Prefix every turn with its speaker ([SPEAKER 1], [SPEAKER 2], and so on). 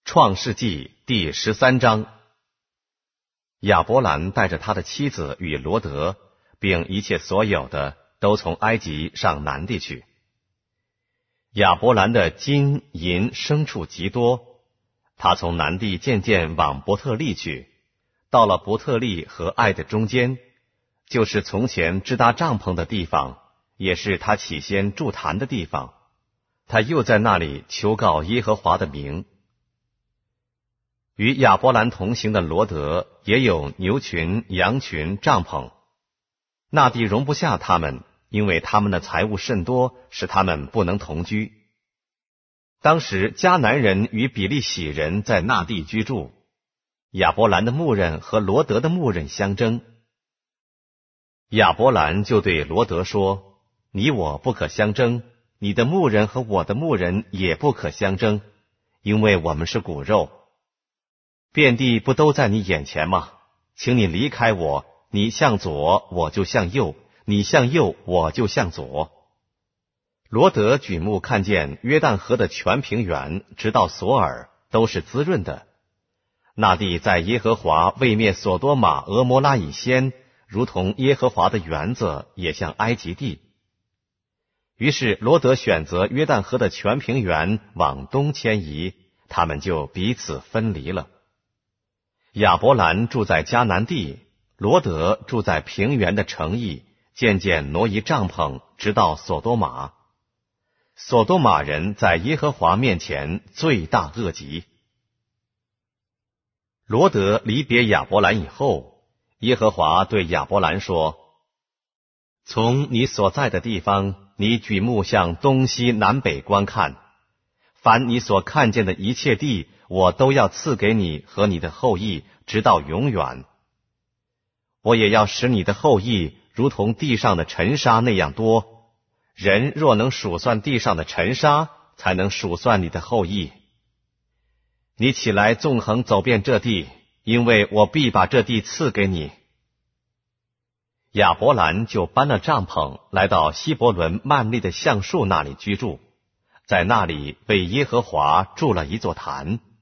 [SPEAKER 1] 创世纪第13章，亚伯兰带着他的妻子与罗得，并一切所有的，都从埃及上南地去。亚伯兰的金银牲畜极多，他从南地渐渐往伯特利去，到了伯特利和爱的中间，就是从前支搭帐篷的地方，也是他起先筑坛的地方。他又在那里求告耶和华的名。与亚伯兰同行的罗得也有牛群、羊群、帐篷，那地容不下他们，因为他们的财物甚多，使他们不能同居。当时迦南人与比利洗人在那地居住，亚伯兰的牧人和罗得的牧人相争。亚伯兰就对罗得说：你我不可相争，你的牧人和我的牧人也不可相争，因为我们是骨肉。遍地不都在你眼前吗？请你离开我，你向左，我就向右；你向右，我就向左。罗得举目看见约旦河的全平原，直到索尔，都是滋润的。那地在耶和华未灭所多玛、俄摩拉以先，如同耶和华的园子，也像埃及地。于是罗得选择约旦河的全平原往东迁移，他们就彼此分离了。亚伯兰住在迦南地，罗得住在平原的城邑，渐渐挪移帐篷，直到所多玛。所多玛人在耶和华面前罪大恶极。罗得离别亚伯兰以后，耶和华对亚伯兰说：从你所在的地方，你举目向东西南北观看，凡你所看见的一切地，我都要赐给你和你的后裔，直到永远。我也要使你的后裔如同地上的尘沙那样多。人若能数算地上的尘沙，才能数算你的后裔。你起来纵横走遍这地，因为我必把这地赐给你。亚伯兰就搬了帐篷，来到希伯伦曼利的橡树那里居住，在那里为耶和华筑了一座坛。